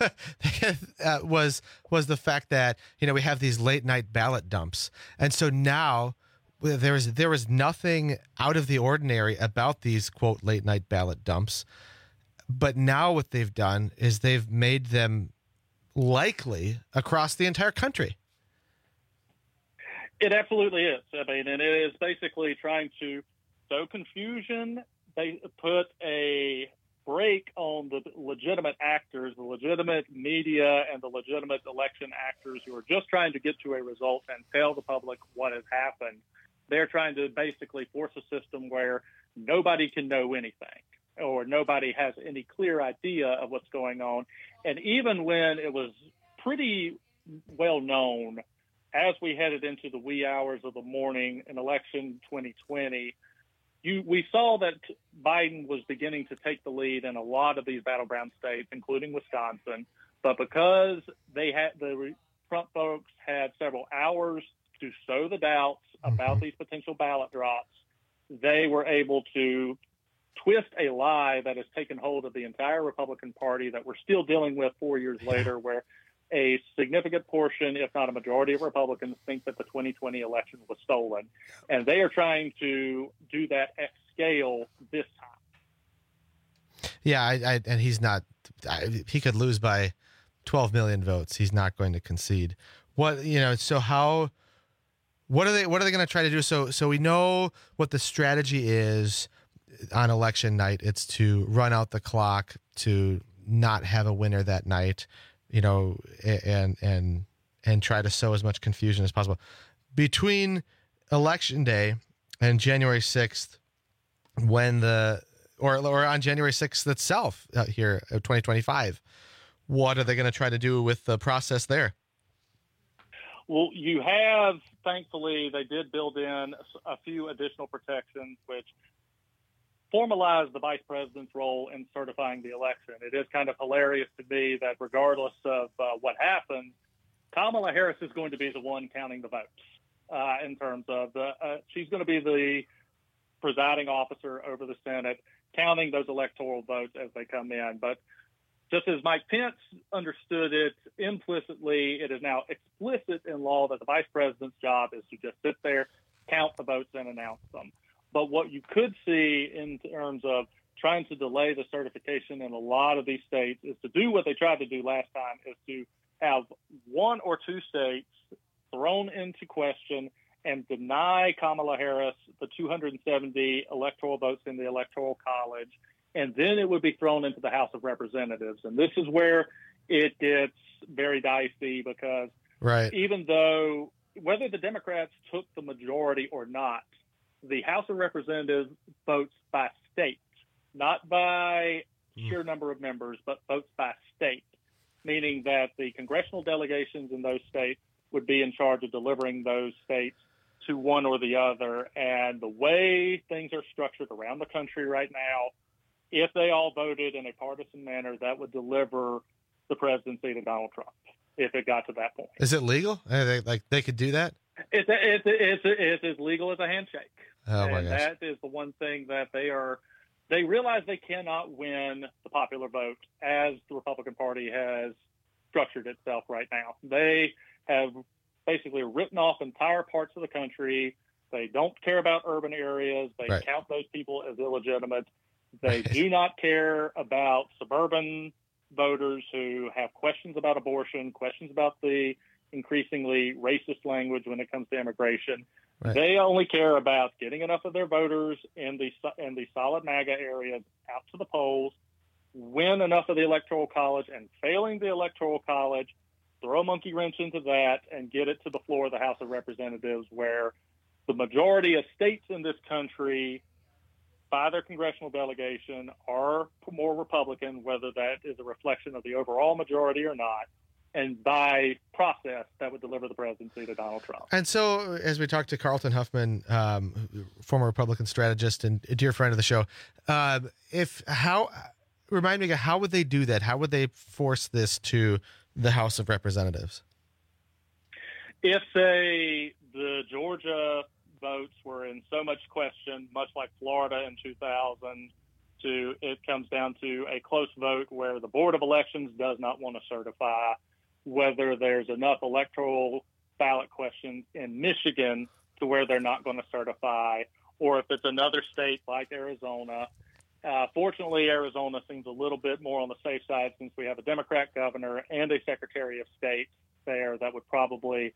was the fact that, we have these late-night ballot dumps. And so now there was nothing out of the ordinary about these, quote, late-night ballot dumps. But now what they've done is they've made them likely across the entire country. It absolutely is. I mean, and it is basically trying to sow confusion. They put a brake on the legitimate actors, the legitimate media, and the legitimate election actors who are just trying to get to a result and tell the public what has happened. They're trying to basically force a system where nobody can know anything, or nobody has any clear idea of what's going on. And even when it was pretty well known, as we headed into the wee hours of the morning in election 2020, we saw that Biden was beginning to take the lead in a lot of these battleground states, including Wisconsin. But because the Trump folks had several hours to sow the doubts about these potential ballot drops, they were able to twist a lie that has taken hold of the entire Republican Party that we're still dealing with 4 years later, where a significant portion, if not a majority of Republicans, think that the 2020 election was stolen. And they are trying to do that at scale this time. Yeah, and he's not he could lose by 12 million votes. He's not going to concede. What are they going to try to do? So we know what the strategy is on election night. It's to run out the clock, to not have a winner that night, and and try to sow as much confusion as possible. Between Election Day and January 6th, or on January 6th itself here, 2025, what are they going to try to do with the process there? Well, you have, thankfully, they did build in a few additional protections, which formalize the vice president's role in certifying the election. It is kind of hilarious to me that regardless of what happens, Kamala Harris is going to be the one counting the votes in terms of she's going to be the presiding officer over the Senate, counting those electoral votes as they come in. But just as Mike Pence understood it implicitly, it is now explicit in law that the vice president's job is to just sit there, count the votes, and announce them. But what you could see in terms of trying to delay the certification in a lot of these states is to do what they tried to do last time, is to have one or two states thrown into question and deny Kamala Harris the 270 electoral votes in the Electoral College, and then it would be thrown into the House of Representatives. And this is where it gets very dicey because even though whether the Democrats took the majority or not, the House of Representatives votes by state, not by sheer number of members, but votes by state, meaning that the congressional delegations in those states would be in charge of delivering those states to one or the other. And the way things are structured around the country right now, if they all voted in a partisan manner, that would deliver the presidency to Donald Trump if it got to that point. Is it legal? They could do that? It's as legal as a handshake. Oh, my and gosh. that is the one thing that they realize they cannot win the popular vote as the Republican Party has structured itself right now. They have basically written off entire parts of the country. They don't care about urban areas. They count those people as illegitimate. They do not care about suburban voters who have questions about abortion, questions about the increasingly racist language when it comes to immigration. They only care about getting enough of their voters in the solid MAGA areas out to the polls, win enough of the Electoral College, and failing the Electoral College, throw a monkey wrench into that and get it to the floor of the House of Representatives, where the majority of states in this country, by their congressional delegation, are more Republican, whether that is a reflection of the overall majority or not. And by process, that would deliver the presidency to Donald Trump. And so, as we talked to Carlton Huffman, former Republican strategist and a dear friend of the show, remind me, how would they do that? How would they force this to the House of Representatives? If, say, the Georgia votes were in so much question, much like Florida in 2000, it comes down to a close vote where the Board of Elections does not want to certify, whether there's enough electoral ballot questions in Michigan to where they're not going to certify, or if it's another state like Arizona. Fortunately, Arizona seems a little bit more on the safe side since we have a Democrat governor and a Secretary of State there that would probably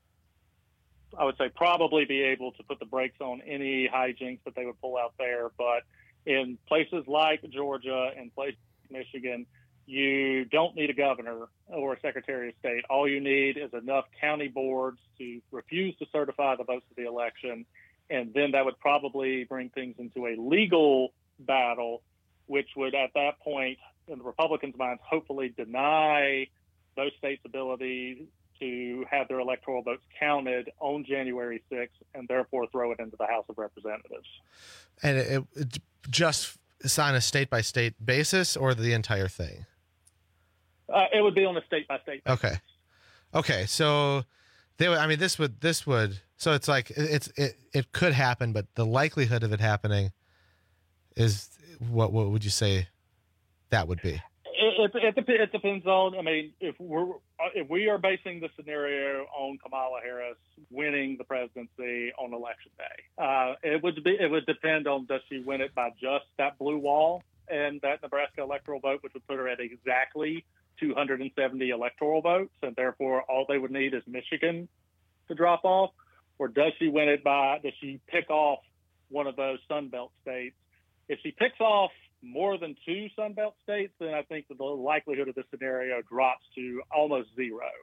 be able to put the brakes on any hijinks that they would pull out there. But in places like Georgia and places like Michigan, you don't need a governor or a Secretary of State. All you need is enough county boards to refuse to certify the votes of the election, and then that would probably bring things into a legal battle, which would, at that point, in the Republicans' minds, hopefully deny those states' ability to have their electoral votes counted on January 6th and therefore throw it into the House of Representatives. And it just on a state-by-state basis or the entire thing? It would be on a state-by-state basis. Okay. So this would. So it's like it could happen, but the likelihood of it happening is what would you say that would be? It depends on. I mean, if we are basing the scenario on Kamala Harris winning the presidency on Election Day, it would depend on, does she win it by just that blue wall and that Nebraska electoral vote, which would put her at exactly 270 electoral votes, and therefore all they would need is Michigan to drop off, or does she win it does she pick off one of those Sun Belt states? If she picks off more than two Sun Belt states, then I think that the likelihood of this scenario drops to almost zero.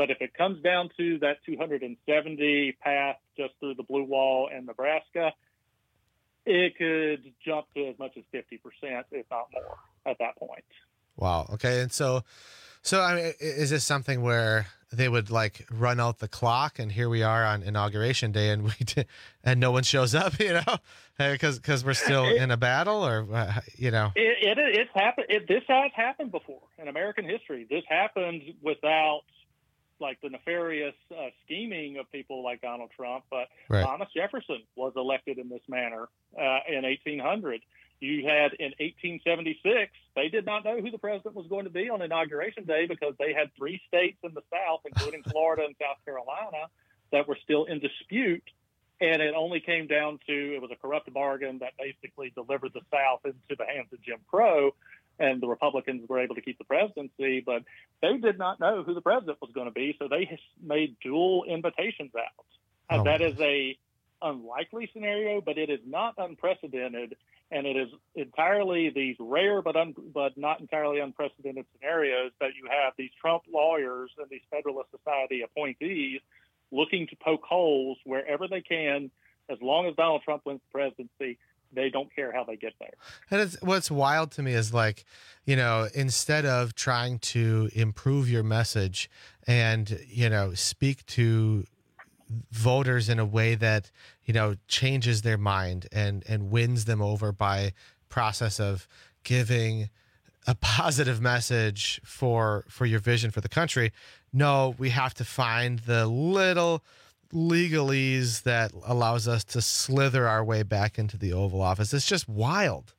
But if it comes down to that 270 path just through the Blue Wall and Nebraska, it could jump to as much as 50%, if not more, at that point. Wow. Okay. And so I mean, is this something where they would like run out the clock, and here we are on Inauguration Day, and and no one shows up, because we're still in a battle, or It's happened. This has happened before in American history. This happened without like the nefarious scheming of people like Donald Trump, but right. Thomas Jefferson was elected in this manner in 1800. You had in 1876, they did not know who the president was going to be on Inauguration Day because they had 3 states in the South, including Florida and South Carolina, that were still in dispute. And it only came down to, it was a corrupt bargain that basically delivered the South into the hands of Jim Crow, and the Republicans were able to keep the presidency, but they did not know who the president was going to be, so they made dual invitations out. And that is a unlikely scenario, but it is not unprecedented, and it is entirely these rare but not entirely unprecedented scenarios that you have these Trump lawyers and these Federalist Society appointees looking to poke holes wherever they can, as long as Donald Trump wins the presidency. They don't care how they get there. And what's wild to me is like, instead of trying to improve your message and, speak to voters in a way that, changes their mind and wins them over by process of giving a positive message for your vision for the country. No, we have to find the little legalese that allows us to slither our way back into the Oval Office. It's just wild.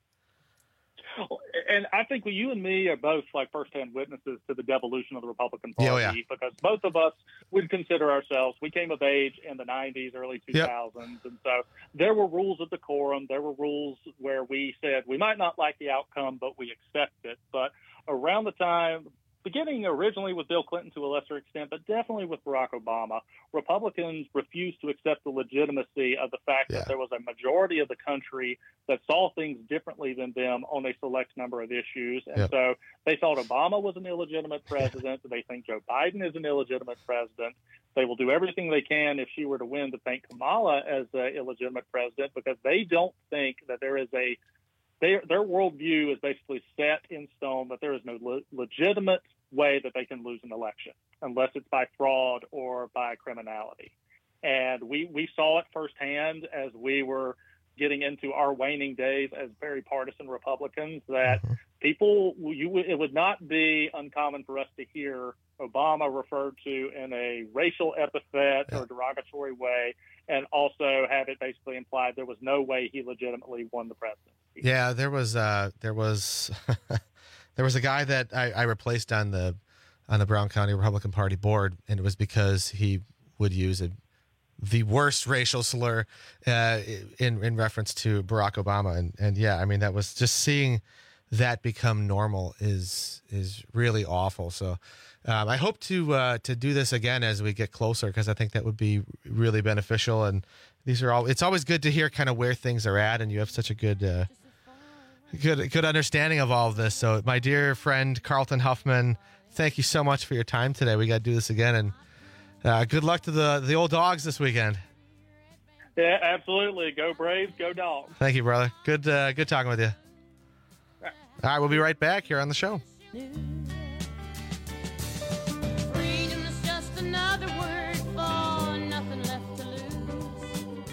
And I think you and me are both like firsthand witnesses to the devolution of the Republican Party, because both of us would consider ourselves, we came of age in the 90s, early 2000s. And so there were rules of decorum. There were rules where we said we might not like the outcome, but we accept it. But around the time, beginning originally with Bill Clinton to a lesser extent, but definitely with Barack Obama, Republicans refused to accept the legitimacy of the fact that there was a majority of the country that saw things differently than them on a select number of issues. And so they thought Obama was an illegitimate president. They think Joe Biden is an illegitimate president. They will do everything they can if she were to win to thank Kamala as an illegitimate president, because they don't think that there is their worldview is basically set in stone, that there is no legitimate way that they can lose an election unless it's by fraud or by criminality. And we saw it firsthand as we were getting into our waning days as very partisan Republicans, that it would not be uncommon for us to hear Obama referred to in a racial epithet or derogatory way, and also have it basically implied there was no way he legitimately won the presidency. Yeah, there was there was a guy that I replaced on the Brown County Republican Party board, and it was because he would use the worst racial slur in reference to Barack Obama, and yeah, I mean, that was just seeing that become normal is really awful. So I hope to do this again as we get closer, because I think that would be really beneficial. And it's always good to hear kind of where things are at, and you have such a good understanding of all of this. So my dear friend Carlton Huffman, thank you so much for your time today. We got to do this again, and good luck to the old dogs this weekend. Yeah, absolutely. Go Braves, go Dogs. Thank you, brother. Good talking with you. All right, we'll be right back here on the show. Freedom is just another word for nothing left to lose.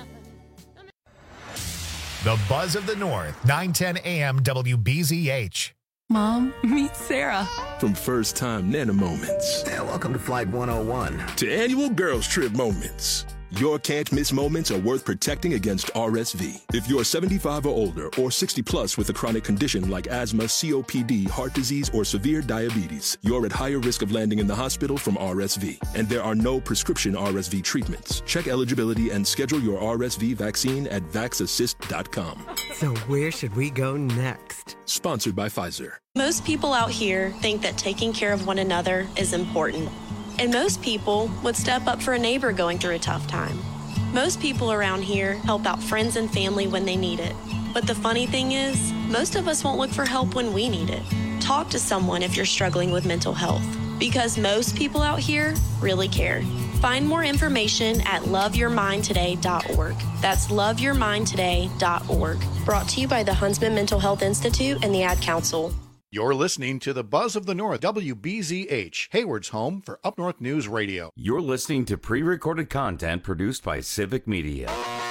The Buzz of the North, 910 AM WBZH. Mom, meet Sarah. From first-time Nana moments. Yeah, welcome to Flight 101. To annual girls trip moments. Your can't-miss moments are worth protecting against RSV. If you're 75 or older or 60 plus with a chronic condition like asthma, COPD, heart disease, or severe diabetes, you're at higher risk of landing in the hospital from RSV. And there are no prescription RSV treatments. Check eligibility and schedule your RSV vaccine at vaxassist.com. So where should we go next? Sponsored by Pfizer. Most people out here think that taking care of one another is important. And most people would step up for a neighbor going through a tough time. Most people around here help out friends and family when they need it. But the funny thing is, most of us won't look for help when we need it. Talk to someone if you're struggling with mental health, because most people out here really care. Find more information at loveyourmindtoday.org. That's loveyourmindtoday.org. Brought to you by the Huntsman Mental Health Institute and the Ad Council. You're listening to the Buzz of the North, WBZH, Hayward's home for Up North News Radio. You're listening to pre-recorded content produced by Civic Media.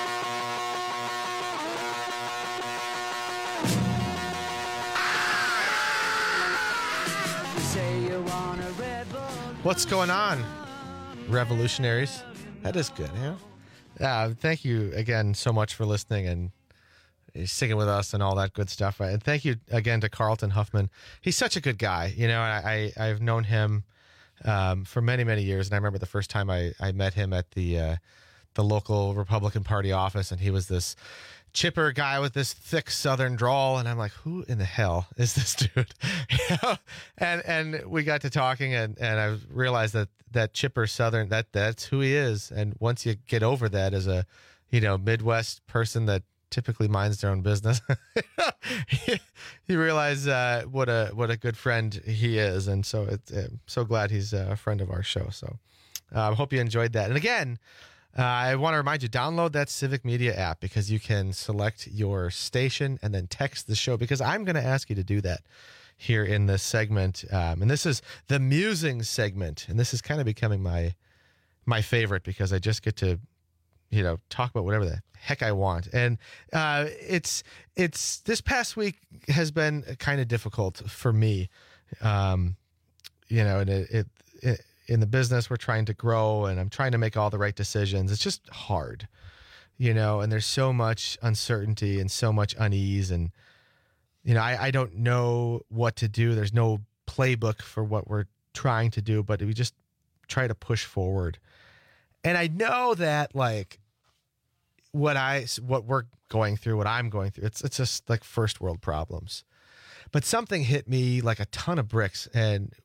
What's going on, revolutionaries? That is good, yeah? Thank you again so much for listening and sticking with us and all that good stuff. And thank you again to Carlton Huffman. He's such a good guy. You know, I've known him for many, many years. And I remember the first time I met him at the local Republican Party office, and he was this chipper guy with this thick Southern drawl, and I'm like, who in the hell is this dude? You know? And we got to talking, and I realized that chipper Southern, that's who he is. And once you get over that as a, you know, Midwest person that typically minds their own business, you realize what a good friend he is. And so I'm so glad he's a friend of our show. So I hope you enjoyed that. And again, I want to remind you, download that Civic Media app, because you can select your station and then text the show, because I'm going to ask you to do that here in this segment. And this is the musing segment. And this is kind of becoming my favorite, because I just get to, you know, talk about whatever the heck I want. And it's this past week has been kind of difficult for me. You know, and it in the business, we're trying to grow, and I'm trying to make all the right decisions. It's just hard, you know, and there's so much uncertainty and so much unease. And, you know, I don't know what to do. There's no playbook for what we're trying to do, but we just try to push forward. And I know that, like, what we're going through, what I'm going through, it's just like first world problems. But something hit me like a ton of bricks, and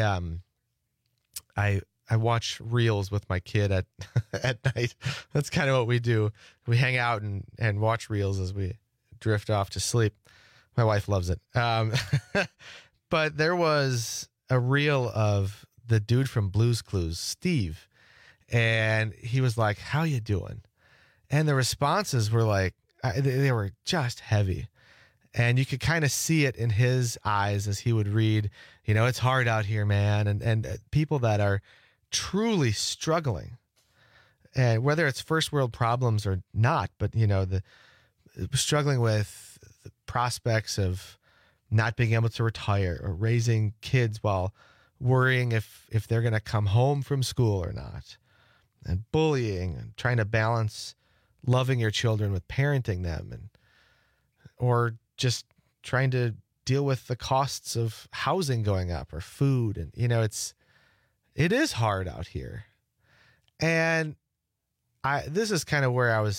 I watch reels with my kid at night. That's kind of what we do. We hang out and watch reels as we drift off to sleep. My wife loves it. But there was a reel of the dude from Blue's Clues, Steve, and he was like, "How you doing?" And the responses were like, they were just heavy. And you could kind of see it in his eyes as he would read, you know, "It's hard out here, man." And people that are truly struggling, and whether it's first world problems or not, but, you know, the struggling with the prospects of not being able to retire, or raising kids while worrying if they're going to come home from school or not, and bullying, and trying to balance loving your children with parenting them, or just trying to deal with the costs of housing going up, or food. And, you know, it is hard out here. And this is kind of where I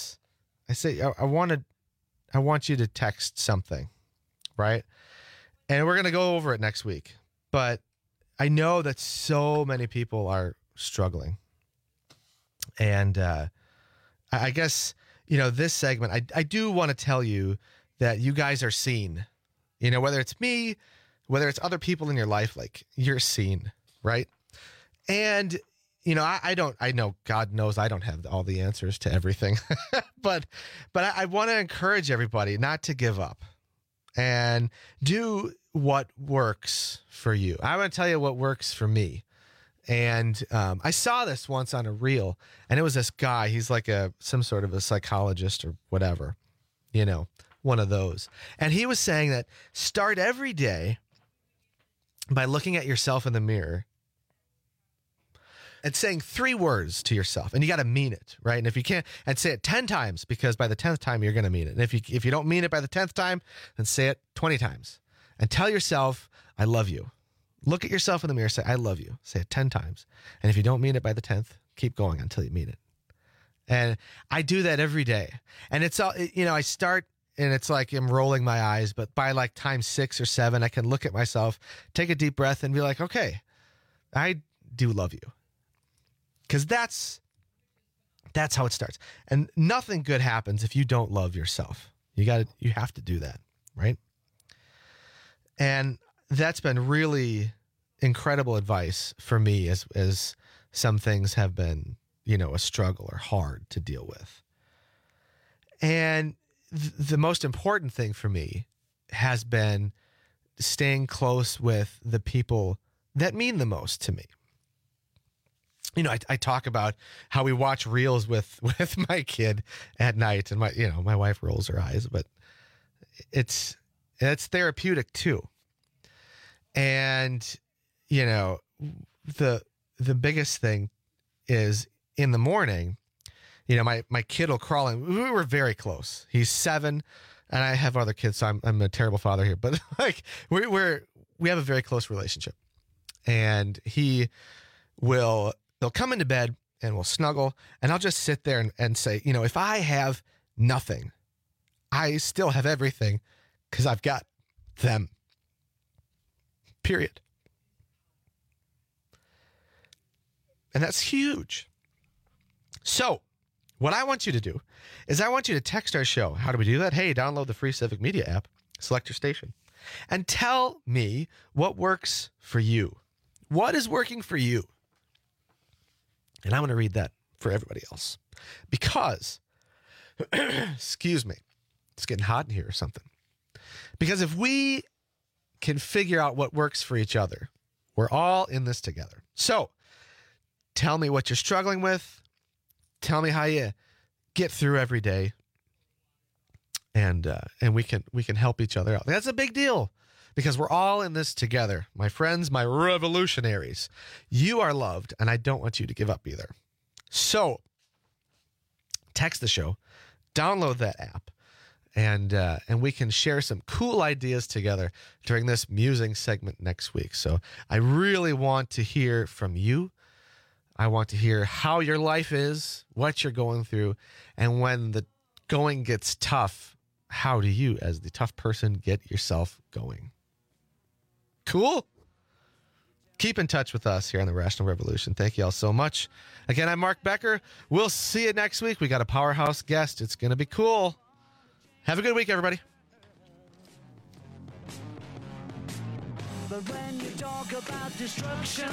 want you to text something, right? And we're going to go over it next week, but I know that so many people are struggling. And, I guess, you know, this segment, I do want to tell you that you guys are seen. You know, whether it's me, whether it's other people in your life, like, you're seen, right? And, you know, I know, God knows I don't have all the answers to everything, but I want to encourage everybody not to give up and do what works for you. I want to tell you what works for me. And I saw this once on a reel, and it was this guy. He's like some sort of a psychologist or whatever, you know, one of those. And he was saying that start every day by looking at yourself in the mirror and saying 3 words to yourself, and you got to mean it, right? And if you can't, and say it 10 times, because by the 10th time you're going to mean it. And if you don't mean it by the 10th time, then say it 20 times and tell yourself, "I love you." Look at yourself in the mirror, say, "I love you." Say it 10 times. And if you don't mean it by the 10th, keep going until you mean it. And I do that every day. And it's all, you know, I start, and it's like I'm rolling my eyes, but by like time 6 or 7, I can look at myself, take a deep breath, and be like, okay, I do love you. Because that's how it starts. And nothing good happens if you don't love yourself. You have to do that, right? And that's been really incredible advice for me as some things have been, a struggle or hard to deal with. And the most important thing for me has been staying close with the people that mean the most to me. I talk about how we watch reels with my kid at night, and my wife rolls her eyes, but it's therapeutic too. And, the biggest thing is in the morning, my kid will crawl in. We were very close. He's 7 and I have other kids, so I'm a terrible father here, but we have a very close relationship, and he'll come into bed and we'll snuggle, and I'll just sit there and say, if I have nothing, I still have everything because I've got them. Period. And that's huge. So what I want you to do is I want you to text our show. How do we do that? Hey, download the free Civic Media app, select your station, and tell me what works for you. What is working for you? And I'm going to read that for everybody else because, excuse me, it's getting hot in here or something. Because if we can figure out what works for each other, we're all in this together. So tell me what you're struggling with. Tell me how you get through every day, and we can help each other out. That's a big deal because we're all in this together. My friends, my revolutionaries, you are loved, and I don't want you to give up either. So text the show, download that app, and we can share some cool ideas together during this musing segment next week. So I really want to hear from you. I want to hear how your life is, what you're going through, and when the going gets tough, how do you, as the tough person, get yourself going? Cool? Keep in touch with us here on the Rational Revolution. Thank you all so much. Again, I'm Mark Becker. We'll see you next week. We got a powerhouse guest. It's going to be cool. Have a good week, everybody. But when you talk about destruction,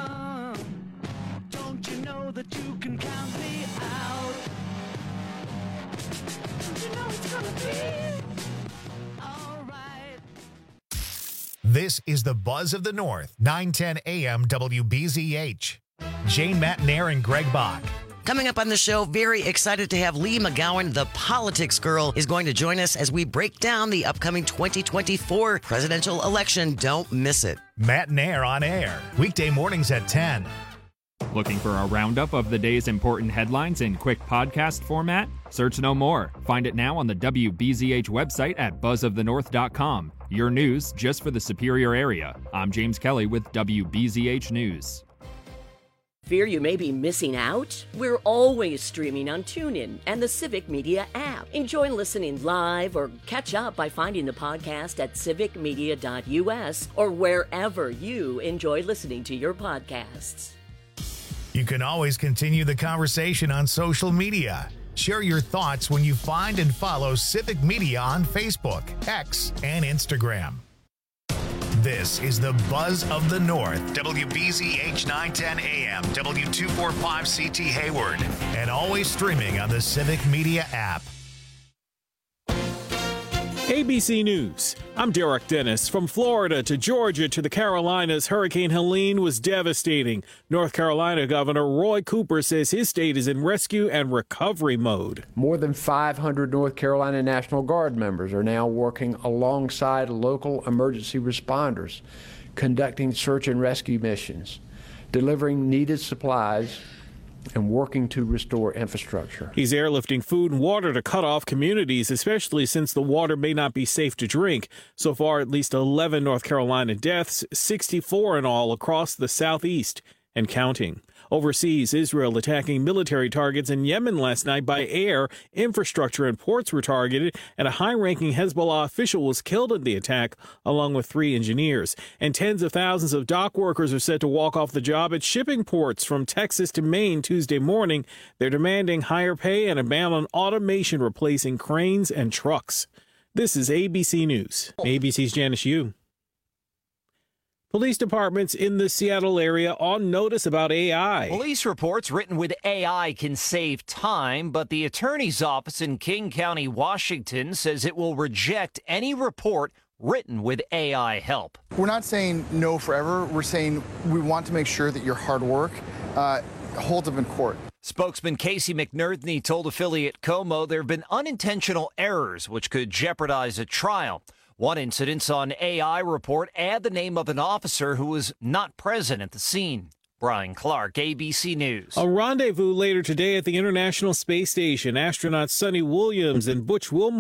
don't you know that you can count me out? Don't you know it's gonna be all right? This is the Buzz of the North, 910 AM WBZH. Jane Matnair and Greg Bach. Coming up on the show, very excited to have Lee McGowan, the politics girl, is going to join us as we break down the upcoming 2024 presidential election. Don't miss it. Matnair on air, weekday mornings at 10. Looking for a roundup of the day's important headlines in quick podcast format? Search no more. Find it now on the WBZH website at buzzofthenorth.com. Your news just for the Superior area. I'm James Kelly with WBZH News. Fear you may be missing out? We're always streaming on TuneIn and the Civic Media app. Enjoy listening live or catch up by finding the podcast at civicmedia.us or wherever you enjoy listening to your podcasts. You can always continue the conversation on social media. Share your thoughts when you find and follow Civic Media on Facebook, X, and Instagram. This is the Buzz of the North, WBZH 910 AM, W245CT Hayward, and always streaming on the Civic Media app. ABC News. I'm Derek Dennis. From Florida to Georgia to the Carolinas, Hurricane Helene was devastating. North Carolina Governor Roy Cooper says his state is in rescue and recovery mode. More than 500 North Carolina National Guard members are now working alongside local emergency responders, conducting search and rescue missions, delivering needed supplies, and working to restore infrastructure. He's airlifting food and water to cut off communities, especially since the water may not be safe to drink. So far, at least 11 North Carolina deaths, 64 in all across the southeast and counting. Overseas, Israel attacking military targets in Yemen last night by air. Infrastructure and ports were targeted, and a high-ranking Hezbollah official was killed in the attack, along with 3 engineers. And tens of thousands of dock workers are set to walk off the job at shipping ports from Texas to Maine Tuesday morning. They're demanding higher pay and a ban on automation replacing cranes and trucks. This is ABC News. ABC's Janice Yu. Police departments in the Seattle area on notice about AI. Police reports written with AI can save time, but the attorney's office in King County, Washington, says it will reject any report written with AI help. We're not saying no forever. We're saying we want to make sure that your hard work holds up in court. Spokesman Casey McNerney told affiliate Como there have been unintentional errors which could jeopardize a trial. One incident on AI report add the name of an officer who was not present at the scene. Brian Clark, ABC News. A rendezvous later today at the International Space Station. Astronauts Sonny Williams and Butch Wilmore